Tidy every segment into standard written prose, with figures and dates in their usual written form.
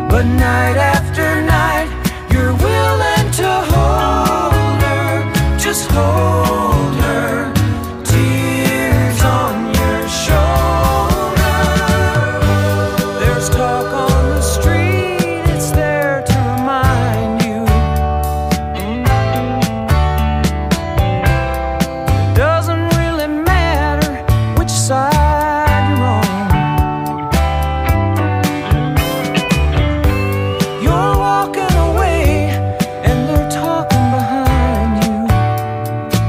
But night after night, you're willing to hold her, just hold her, tears on your shoulder. There's talk on the street, it's there to remind you. It doesn't really matter which side you're on. You're walking away and they're talking behind you.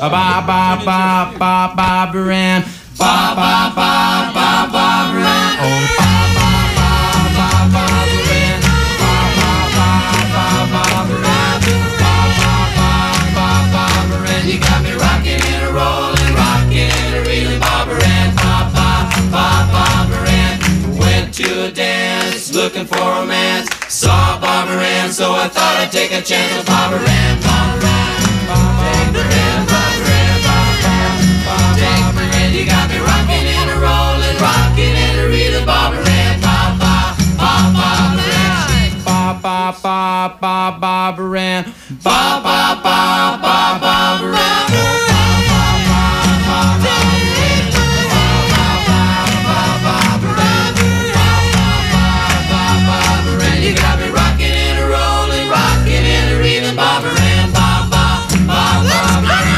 ba ba ba ba Barbara Ann, ba ba ba ba Barbara Ann, oh ba ba ba ba Barbara Ann, ba ba ba ba Barbara Ann, ba ba ba ba Barbara Ann. You got me rocking and a rolling, rocking and a reeling, Barbara Ann, ba ba ba Barbara Ann. Went to a dance looking for romance, saw Barbara Ann, so I thought I'd take a chance with Barbara Ann, Barbara Ann, Barbara Ann, Barbara Ann, Barbara Ann. You got me rocking and a rolling, rocking and a reeling, Barbara Ann, ba ba ba Barbara Ann, ba ba ba ba Barbara Ann, ba ba ba ba Barbara Ann. You got me rocking and a rolling, rocking and a reeling, Barbara Ann, ba ba ba Barbara Ann.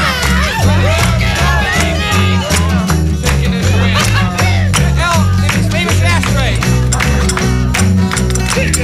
Taking it away. Al, his famous ashtray. He's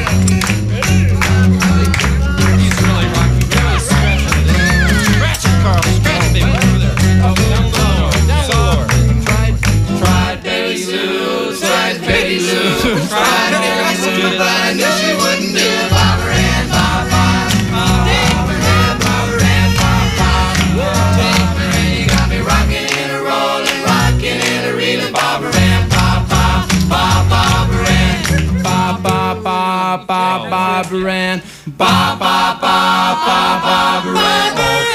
really rocking. Really scratching it. Scratch it, Carl. Scratch it, baby. Over there. Oh, down low. Down low. Tried Betty Lou. Tried Betty Lou. Tried Betty Lou, but I knew she wouldn't do it. Barbara Ann, ba ba. Barbara Ann, Barbara Ann, ba ba. Barbara Ann, you got me rocking and a rolling, rocking and a reeling, Barbara Ann, ba ba ba Barbara Ann, ba ba ba ba Barbara Ann, ba ba ba ba Barbara Ann.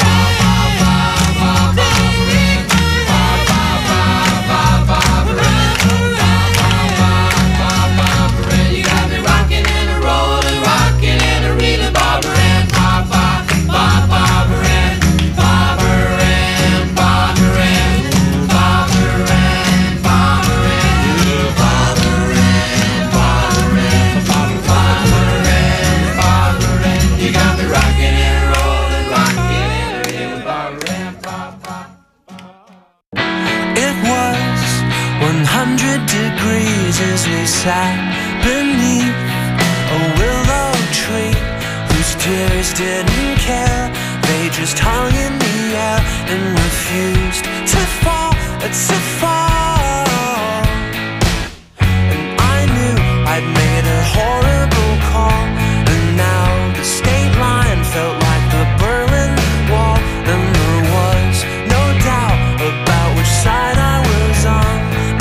As we sat beneath a willow tree whose tears didn't care, they just hung in the air and refused to fall, to fall. And I knew I'd made a horrible call, and now the state line felt like the Berlin Wall, and there was no doubt about which side I was on.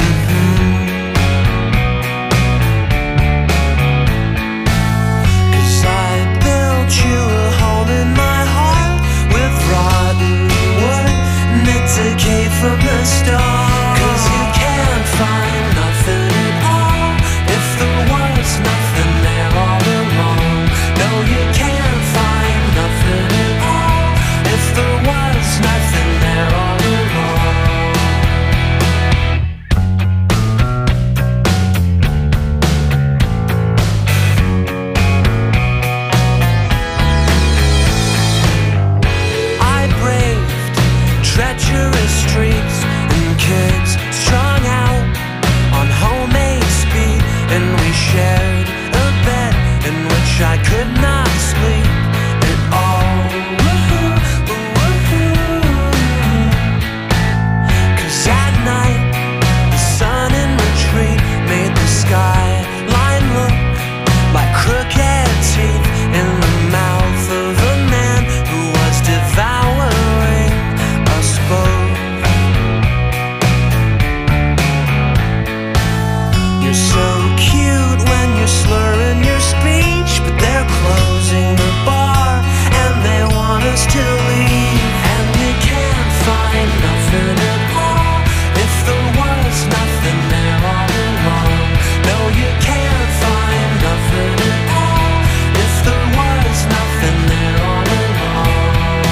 From the start, 'cause you can't find nothing at all if there was nothing there all along. No, you can't find nothing at all if there was nothing there all along. I braved treacherous streets and kids strung out on homemade speed, and we shared a bed in which I could not sleep at all. 'Cause at night the sun in retreat made the skyline look like crooked teeth in the mouth of a man who was devouring us both. You're so cute when you're slurring your speech, but they're closing the bar and they want us to leave. And you can't find nothing at all if there was nothing there all along. No, you can't find nothing at all if there was nothing there all along.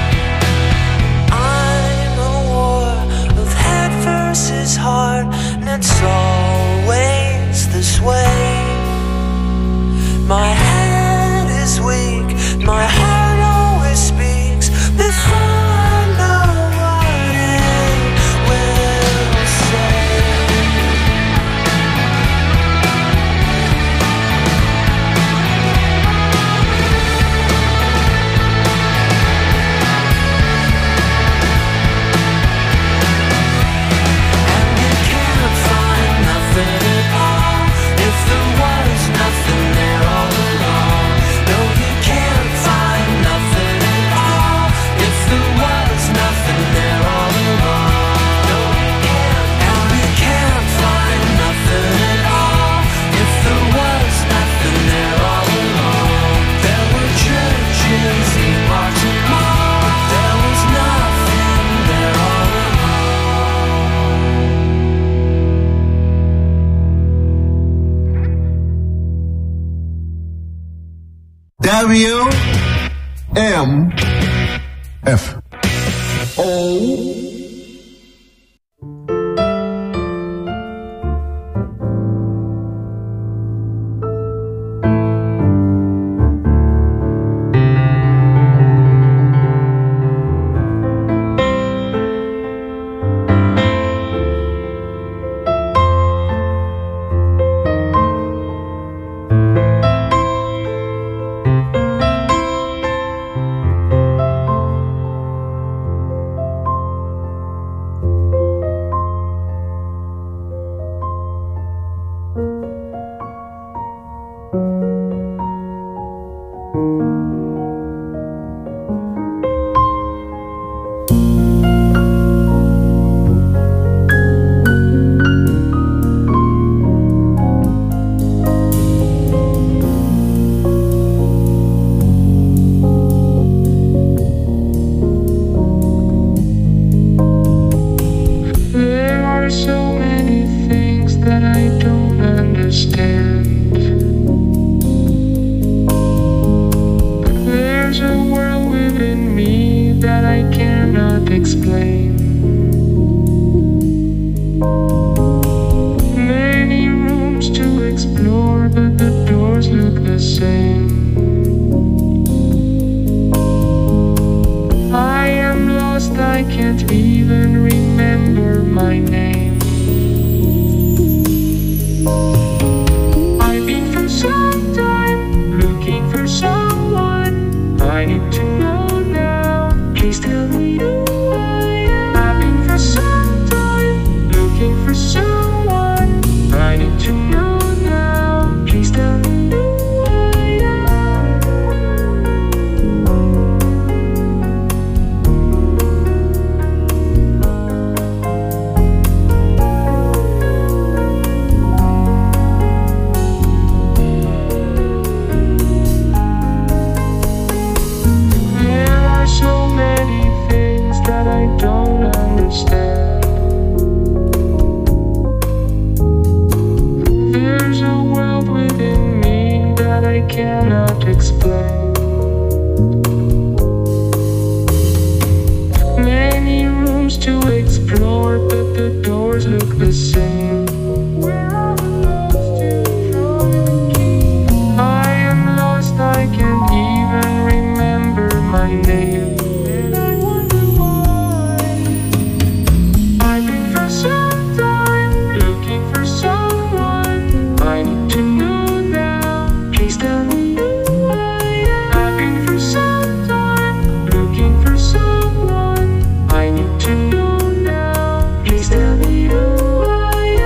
I'm a war of head versus heart, and it's always this way. WMFO. Please tell me who I am.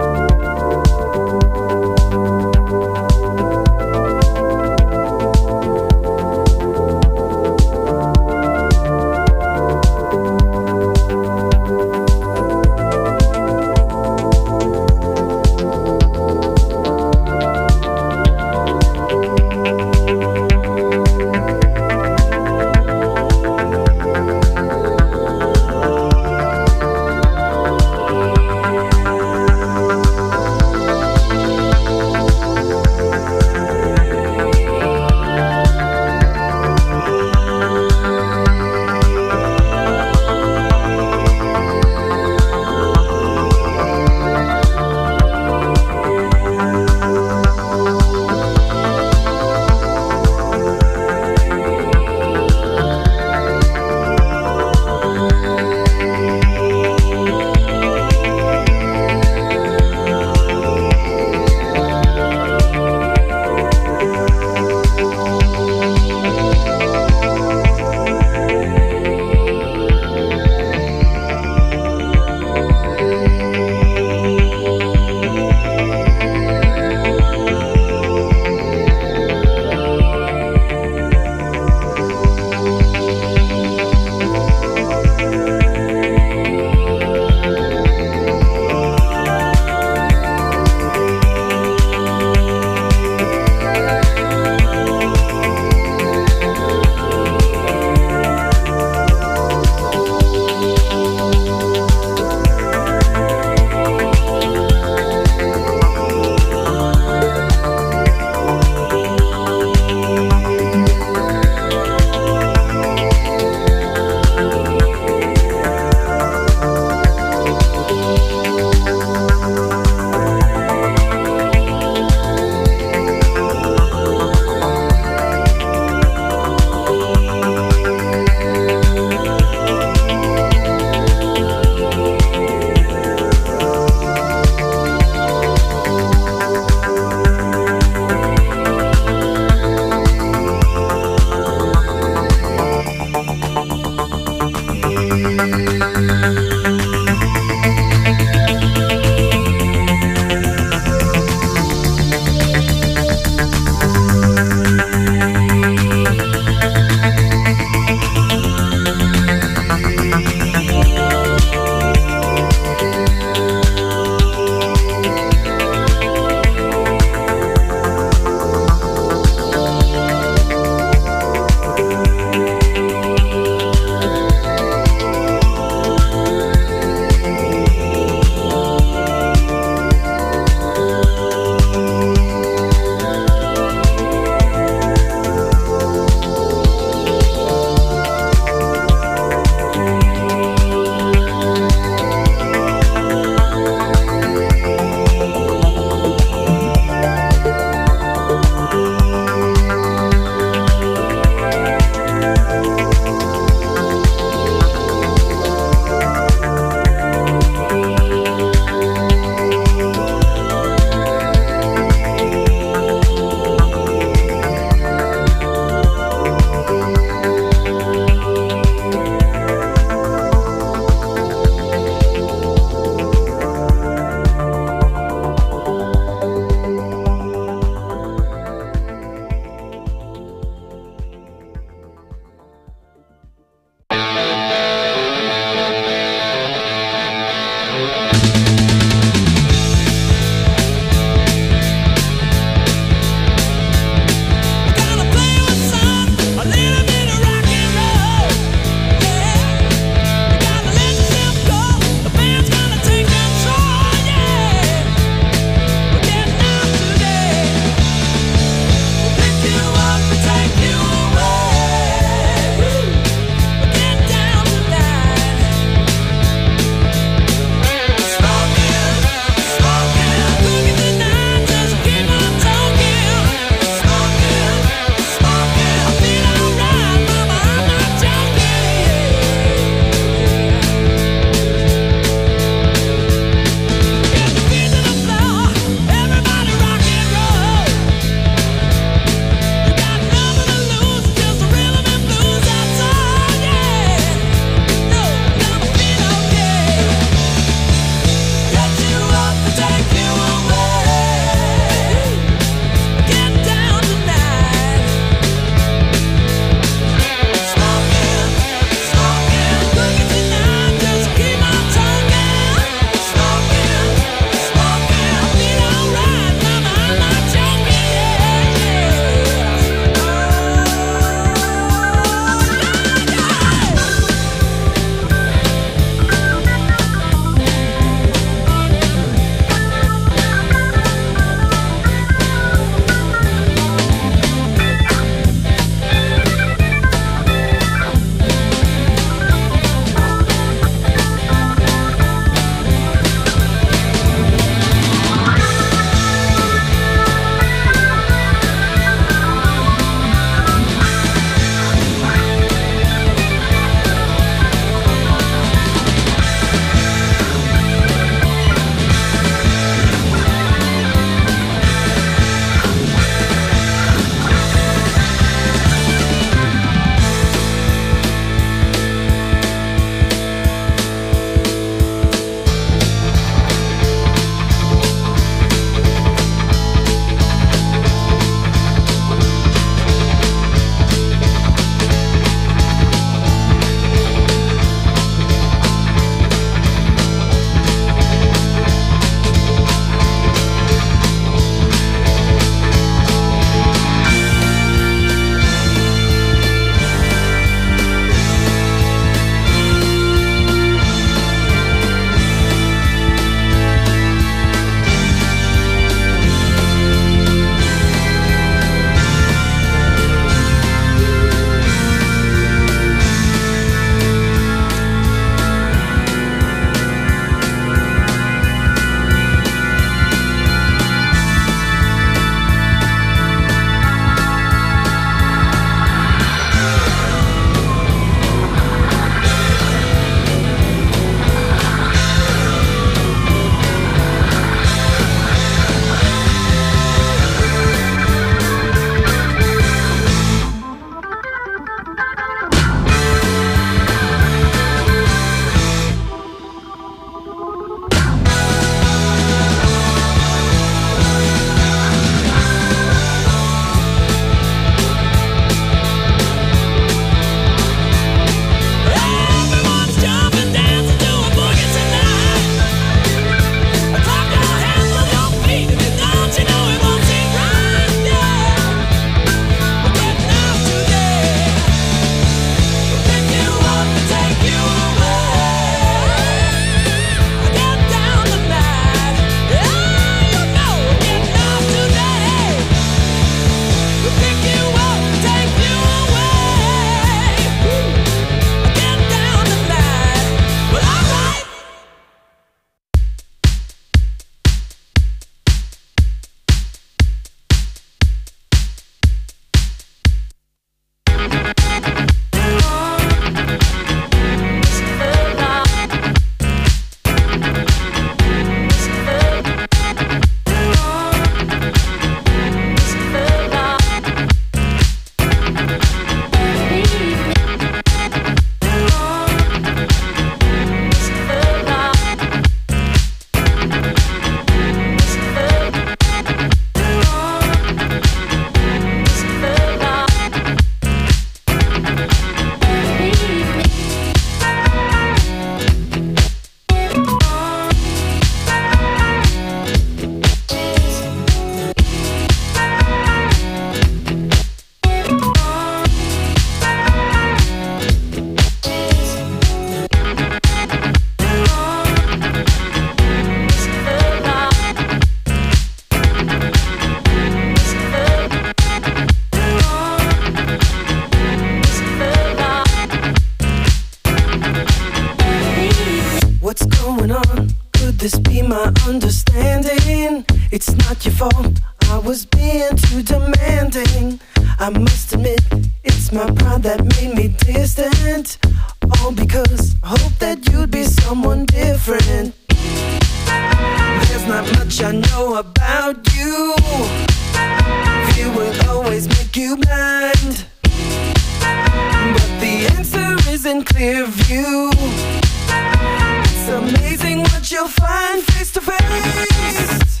this be my understanding? It's not your fault, I was being too demanding. I must admit, it's my pride that made me distant. All because I hope that you'd be someone different. There's not much I know about you. Fear will always make you blind, but the answer is in clear view. It's amazing what you'll find face to face.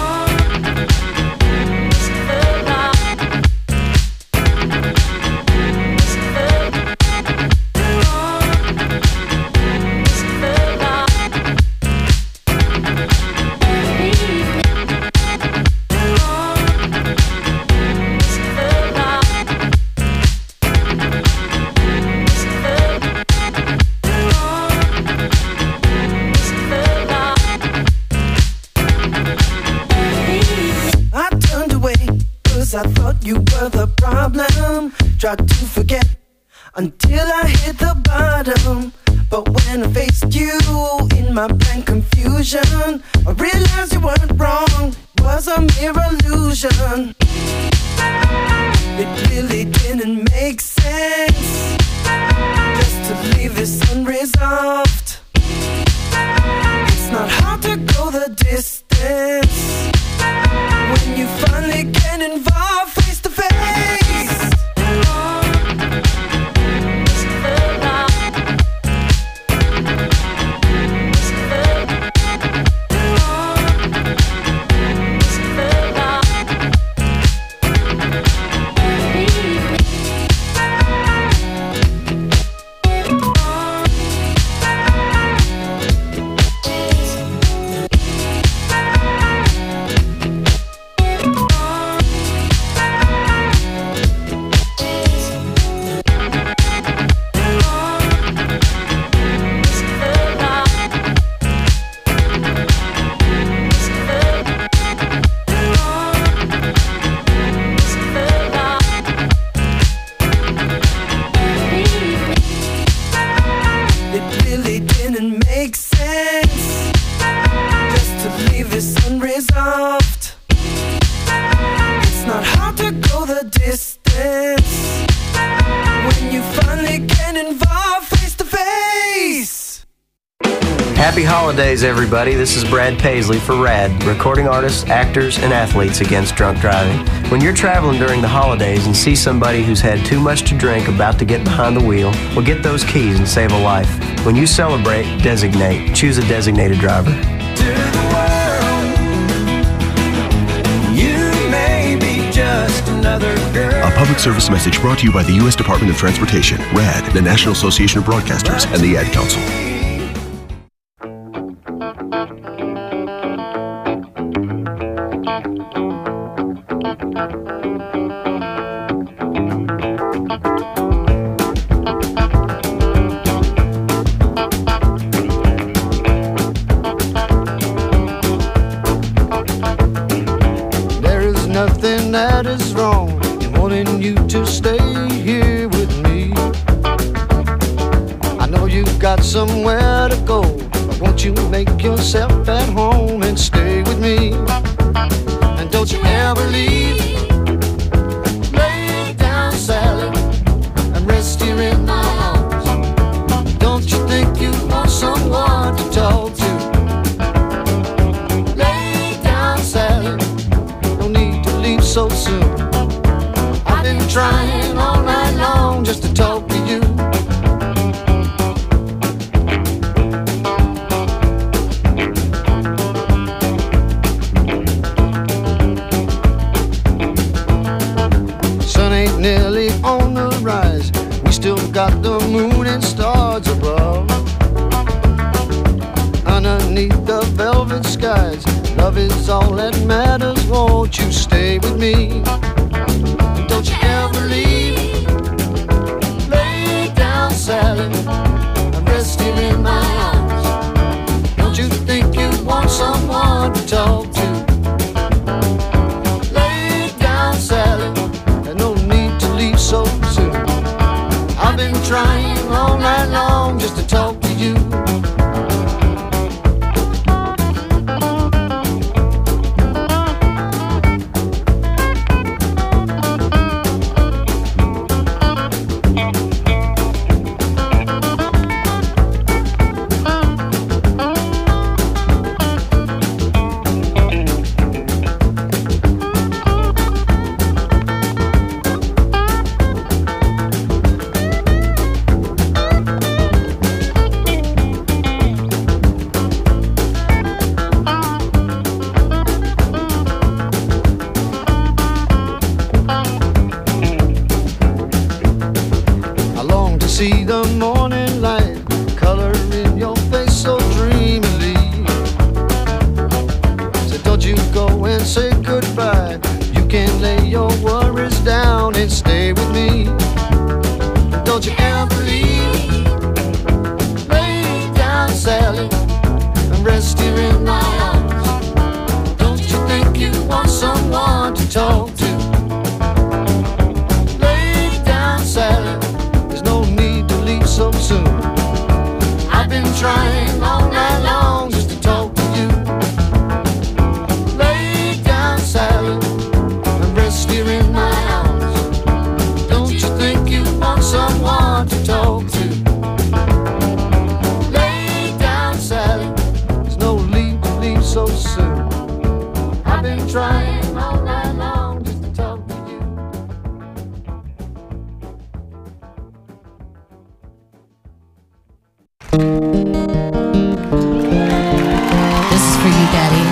I thought you were the problem. Tried to forget until I hit the bottom. But when I faced you in my blank confusion, I realized you weren't wrong, it was a mere illusion. It really didn't make sense just to leave this unresolved. It's not hard to go the distance when you finally get involved face to face. Happy holidays, everybody. This is Brad Paisley for RAD, recording artists, actors, and athletes against drunk driving. When you're traveling during the holidays and see somebody who's had too much to drink about to get behind the wheel, well, get those keys and save a life. When you celebrate, designate. Choose a designated driver. To the world, you may be just another girl. A public service message brought to you by the U.S. Department of Transportation, RAD, the National Association of Broadcasters, and the Ad Council. Nothing that is wrong in wanting you to stay here with me. I know you've got somewhere to go, but won't you make yourself at home and stay with me? And don't you ever leave. Lay down, Sally, and rest here in my arms. Don't you think you want someone to talk to? Lay down, Sally, so soon. I've been trying all night long just to talk to you. Sun ain't nearly on the rise. We still got the moon and stars above. Underneath the velvet skies, love is all that matters. Won't you stay with me? Don't you ever leave. Lay down, Sally, and rest here in my arms. Don't you think you want someone to talk to? Lay down, Sally, and no need to leave so soon. I've been trying all night long just to talk to you. the morning light, coloring your face so dreamily. So don't you go and say goodbye. You can lay your worries down and stay with me. Don't you ever leave. Lay down, Sally, and rest here in my arms. Don't you think you want someone to talk to? Lay down, Sally, there's no need to leave so soon. I've been trying all night long just to talk to you. Lay down, Sally, and rest here in my arms. Don't you think you want someone to talk to? Lay down, Sally, there's no need to leave so soon. I've been trying all night long just to talk to you. This is for you, Daddy.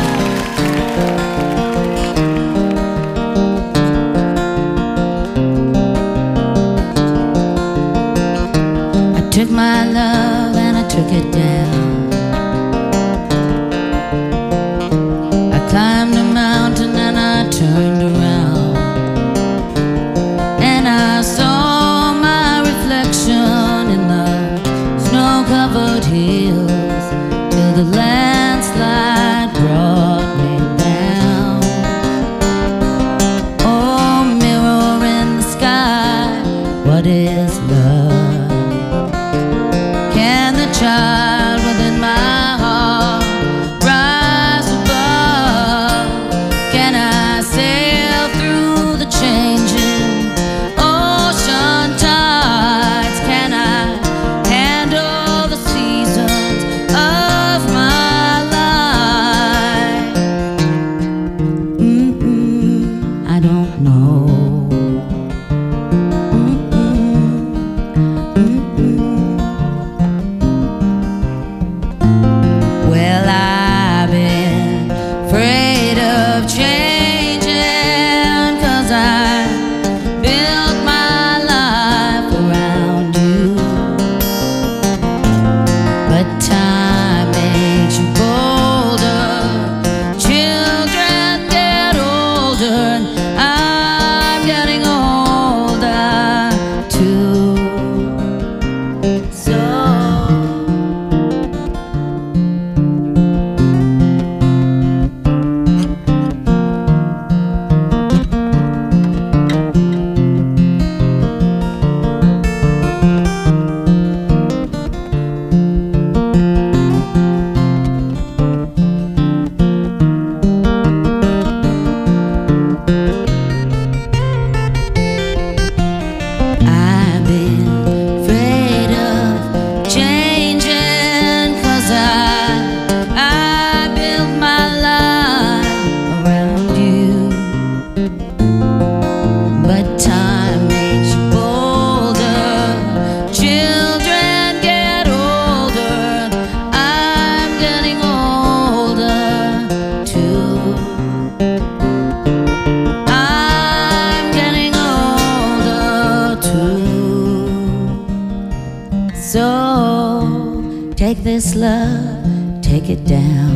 I took my love and I took it down. I climbed a mountain and I turned around, and I saw my reflection in the snow-covered hills till the landslide brought me down. Oh, mirror in the sky, what is love? Can the child within my heart rise above? Can I sail through the changing ocean tides? Can I handle the seasons of my life? I don't know. Well, I've been afraid of changing, 'cause I built my life around you. But time makes you bolder, children get older, and I'm getting older too. So I've been afraid of changing, 'cause I built my life around you. But time makes you bolder, children get older, I'm getting older too. I'm getting older too. So take this love, take it down.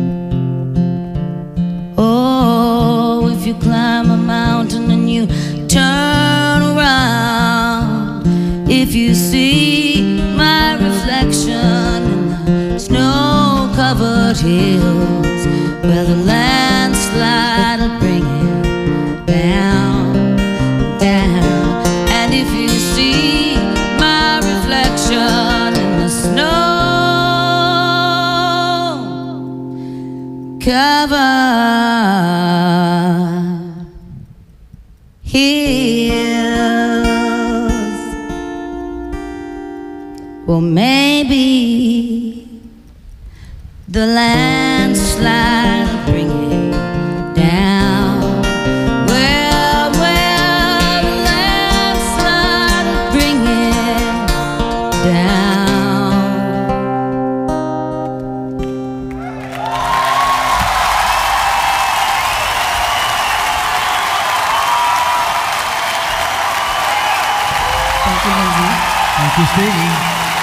Oh, if you climb a mountain and you turn around, if you see my reflection in the snow-covered hills where the landslide will bring it down, down. And if you see my reflection in the snow-covered hills, well, maybe the landslide will bring it down. Well, the landslide will bring it down. Thank you, Lindsay. Thank you, Stevie.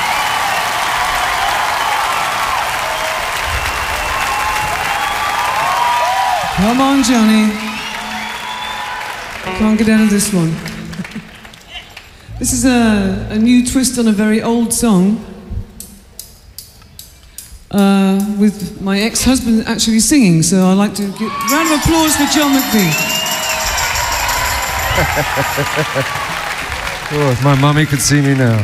Come on, Johnny. Can't get out of this one. This is a new twist on a very old song. With my ex-husband actually singing, so I'd like to give a round of applause for John McVie. Oh, if my mommy could see me now.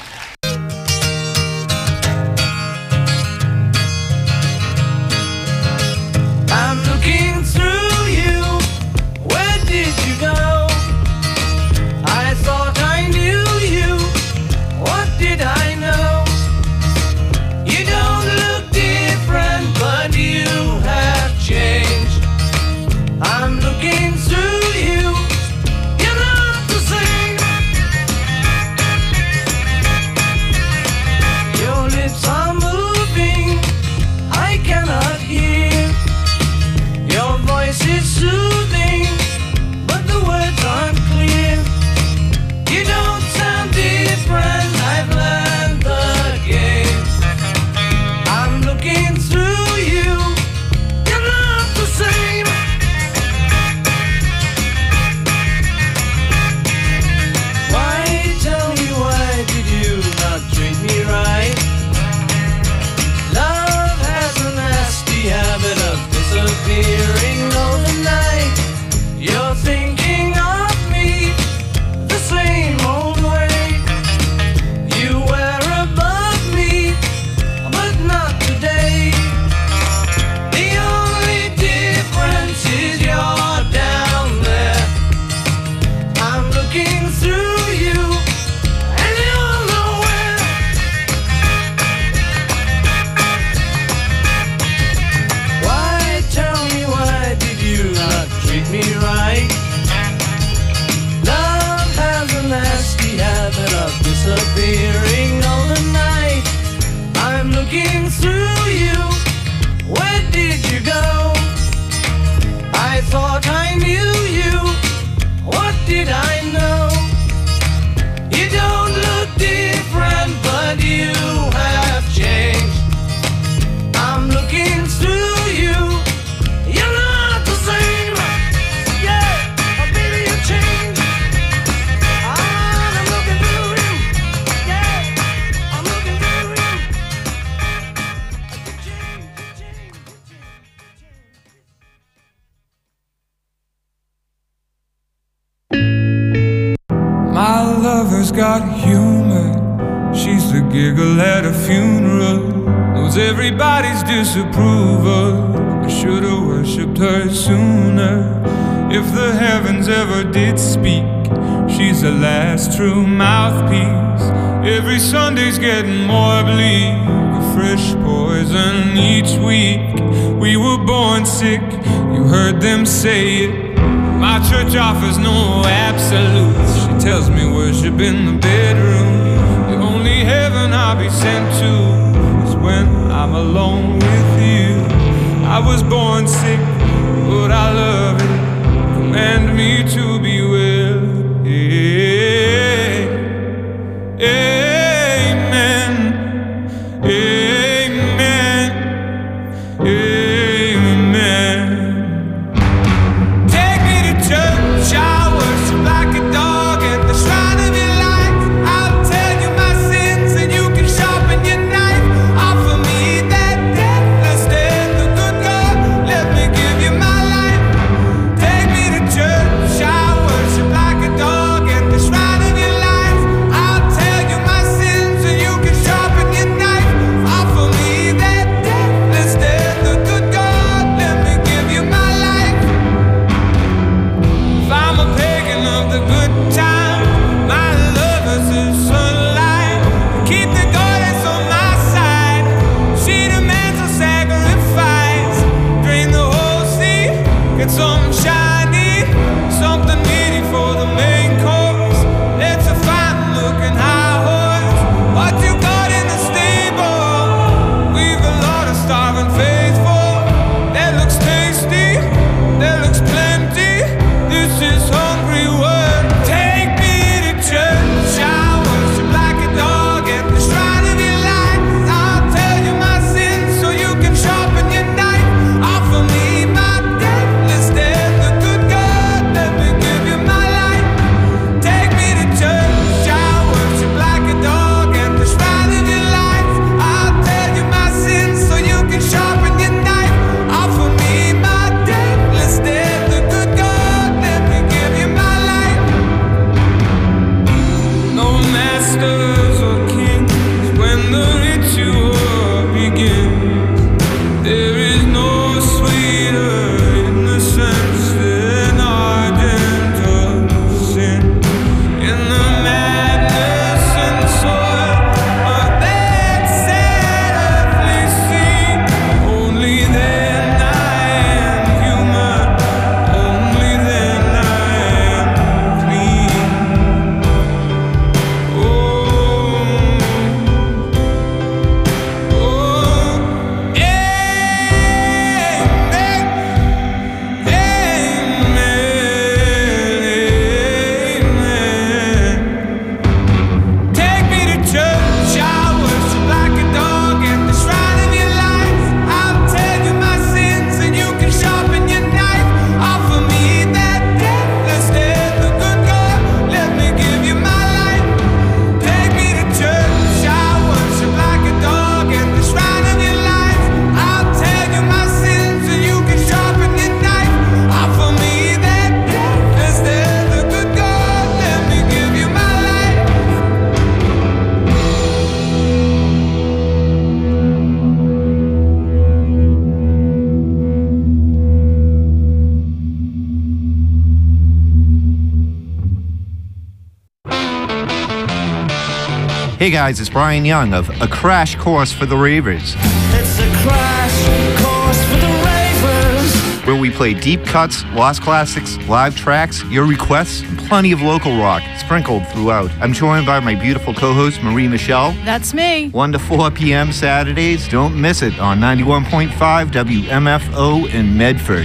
I'm looking through you. Where did you go? I thought I knew you. What did I know? You don't look different, but you have changed. I'm looking through you. You're not the same. Your lips are moving. I cannot hear. Your voice is soothing, but the words aren't clear. You don't sound different. I've learned the game. I'm looking through you. You're not the same. Why, tell me, why did you not treat me right? Love has a nasty habit of disappearing overnight. You're thinking of me the same old way. You were above me, but not today. The only difference is you're down there. I'm looking through you, and you're nowhere. Why, tell me, why did you not treat me right? Love has a nasty habit of disappearing overnight. I'm looking through you. Where did you go? I thought I knew you. What did I know? You don't look different, but you have changed. I'm looking through you. You're not the same. Yeah, baby, you changed. I'm looking through you. Yeah, I'm looking through you. You changed, you changed, you changed. My lover's got humor. She's the giggle at a funeral. Knows everybody's disapproval. I should've worshipped her sooner. If the heavens ever did speak, she's the last true mouthpiece. Every Sunday's getting more bleak, a fresh poison each week. We were born sick, you heard them say it. My church offers no absolutes. She tells me worship in the bedroom. The only heaven I'll be sent to is when I'm alone with you. I was born sick, but I love it. Command me to be well. Amen. Amen. Amen. Take me to church, I worship like a dog at the shrine of your life. I'll tell you my sins and you can sharpen your knife. Offer me that deathless death, the good God, let me give you my life. Take me to church, I worship like a dog at the shrine of your life. I'll tell you my sins and you can sharpen your knife. Offer me that deathless death, the good God, let me give you my life. If I'm a pagan of the good time, my lover's the sunlight. Keep the goddess on my side. She demands a sacrifice. Drain the whole sea, get some shiny, something meaty for the main course. Let's a fine looking high horse. What you got in the stable? We've a lot of starving faithful. That looks tasty, that looks plenty. This is hungry work. Take me to church, I worship like a dog. Hey guys, it's Brian Young of A Crash Course for the Ravers. It's a crash course for the ravers. Where we play deep cuts, lost classics, live tracks, your requests, and plenty of local rock sprinkled throughout. I'm joined by my beautiful co-host, Marie Michelle. That's me. 1 to 4 p.m. Saturdays. Don't miss it on 91.5 WMFO in Medford.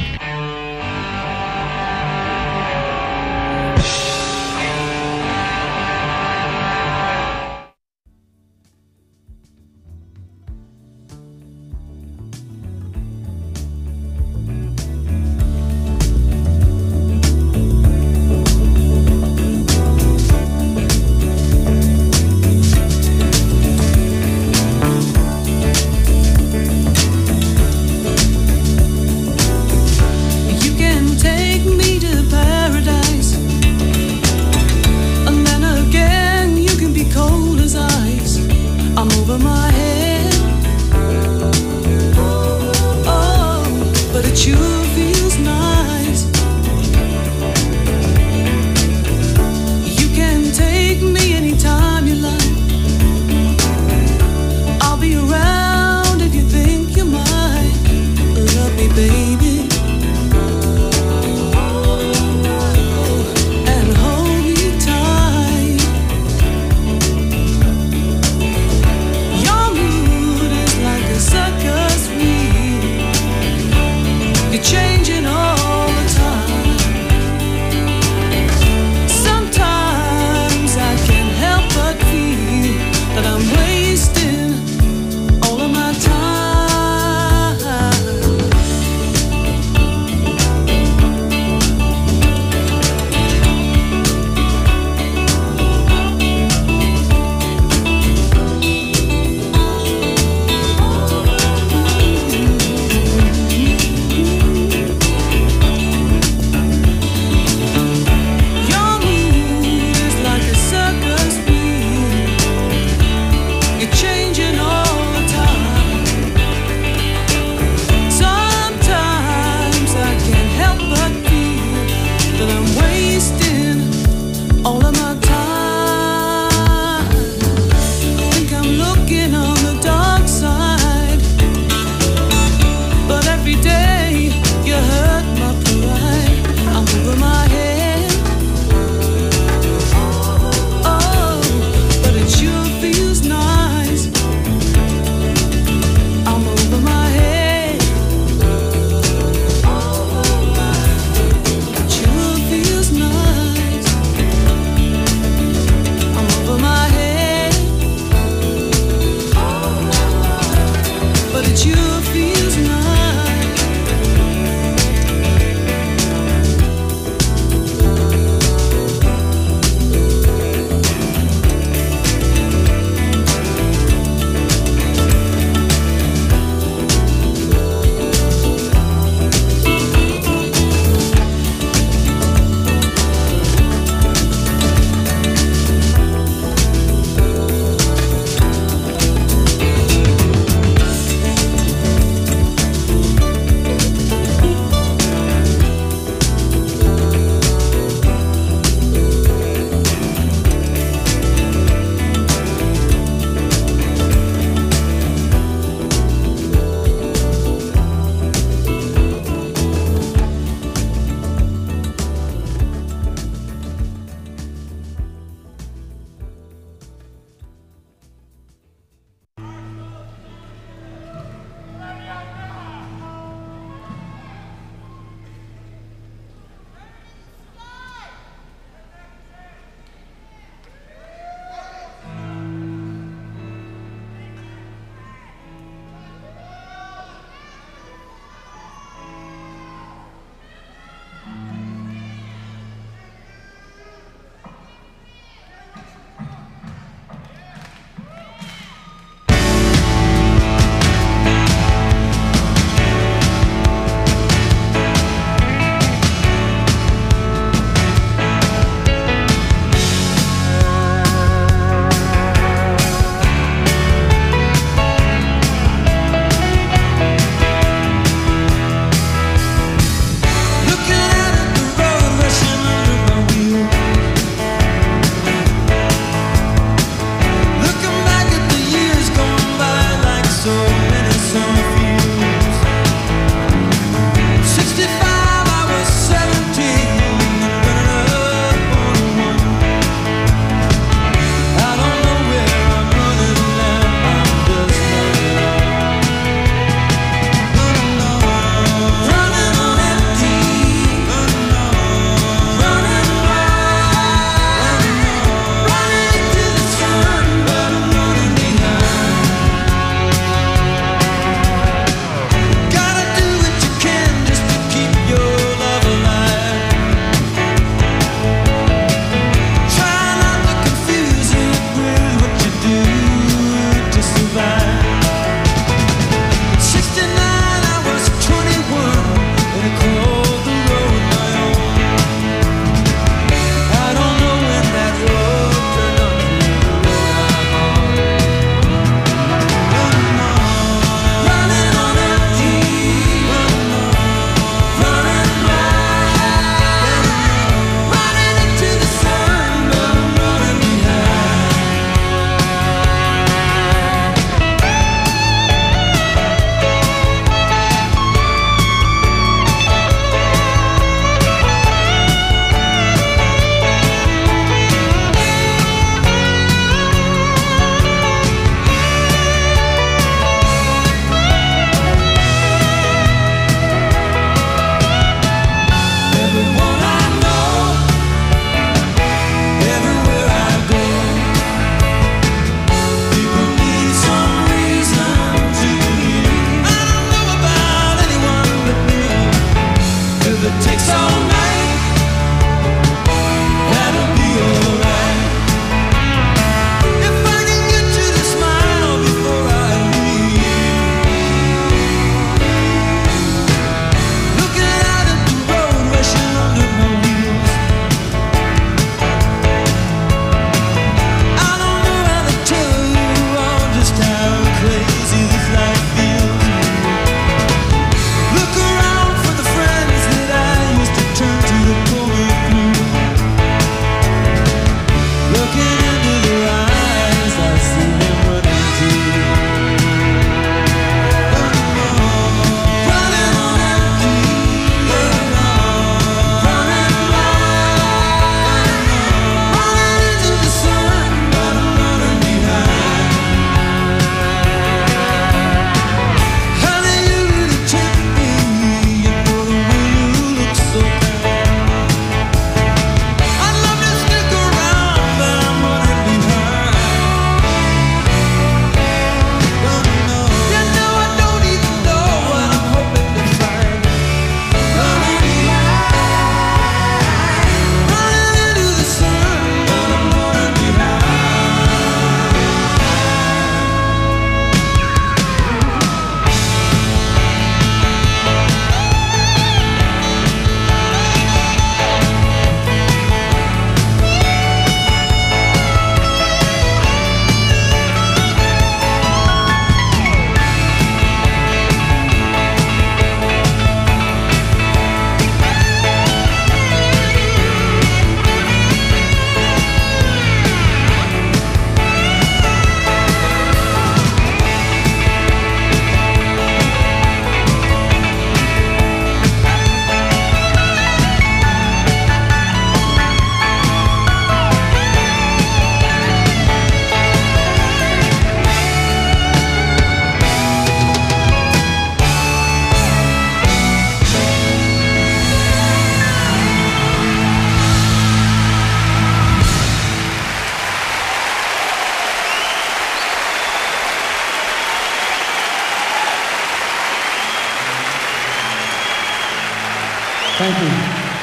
Thank you.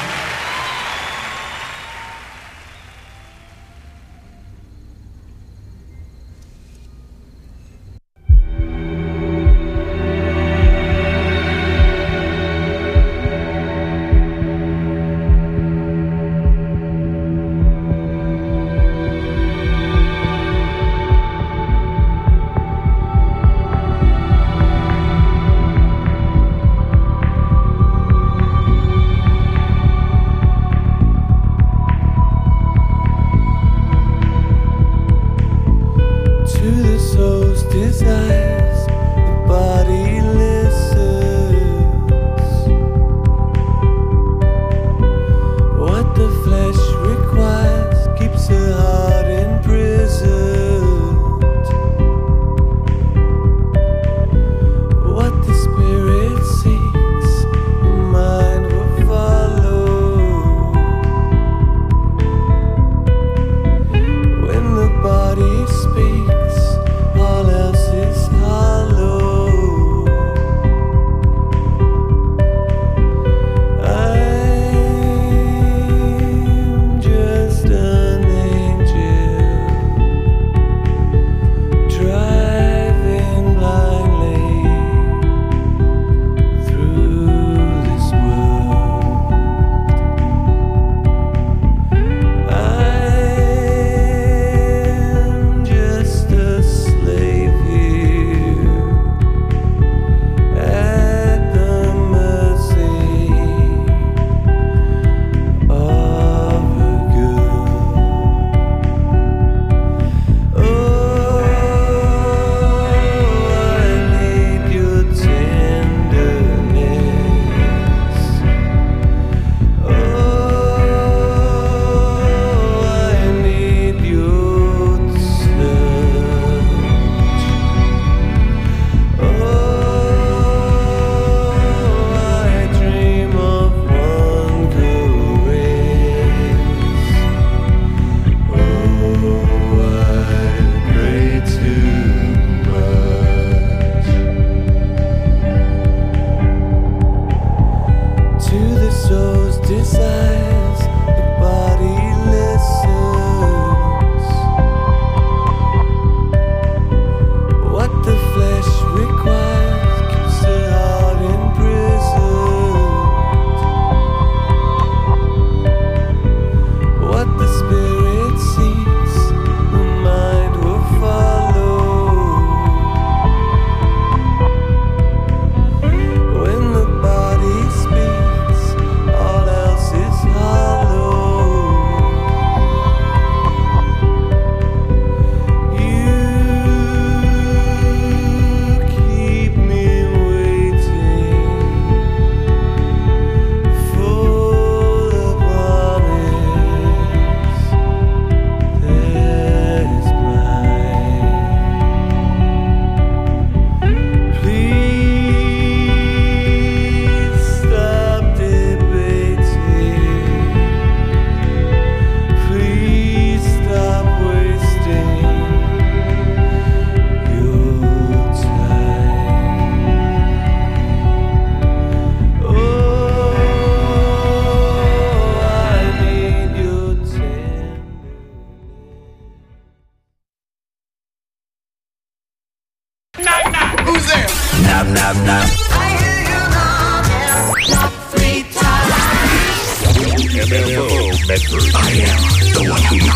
MFO Medford. I am the one who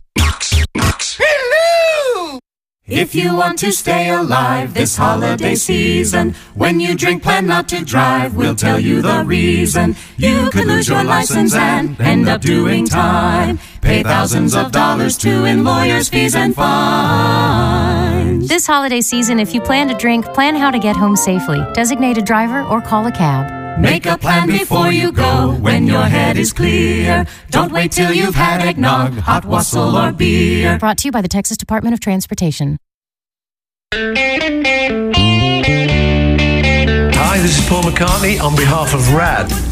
knocks. Hello! If you want to stay alive this holiday season, when you drink, plan not to drive. We'll tell you the reason. You could lose your license and end up doing time. Pay thousands of dollars to in lawyers' fees and fines. This holiday season, if you plan to drink, plan how to get home safely. Designate a driver or call a cab. Make a plan before you go when your head is clear. Don't wait till you've had eggnog, hot wassail, or beer. Brought to you by the Texas Department of Transportation. Hi, this is Paul McCartney on behalf of RAD.